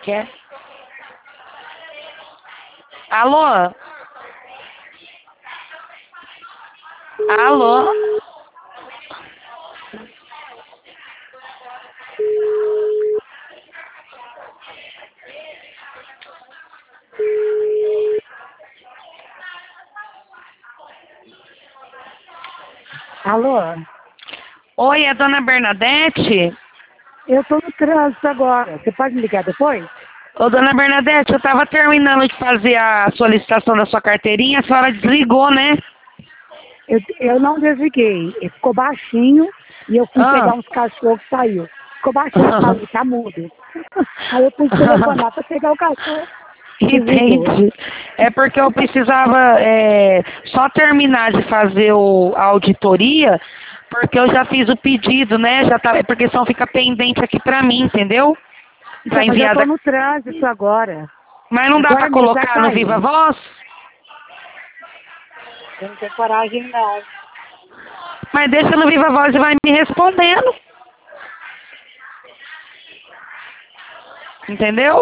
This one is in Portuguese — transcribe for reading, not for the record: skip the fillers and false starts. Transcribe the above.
Quer? Alô? Alô? Alô? Oi, é a dona Bernadette? Eu tô no trânsito agora. Você pode me ligar depois? Ô, dona Bernadette, eu tava terminando de fazer a solicitação da sua carteirinha, a senhora desligou, né? Eu não desliguei. Ele ficou baixinho e eu fui Ah. pegar uns cachorros e saiu. Ficou baixinho, sabe? Tá mudo. Aí eu fui telefonar pra pegar o cachorro. Desligou. Entendi. É porque eu precisava só terminar de fazer a auditoria, porque eu já fiz o pedido, né? Já tá, porque senão fica pendente aqui pra mim, entendeu? Pra Então, mas eu enviar tô da... no trânsito agora. Mas não dá pra Agora mesmo vai colocar no Viva sair. Voz? Eu não tenho coragem, não. Mas deixa no Viva Voz e vai me respondendo. Entendeu?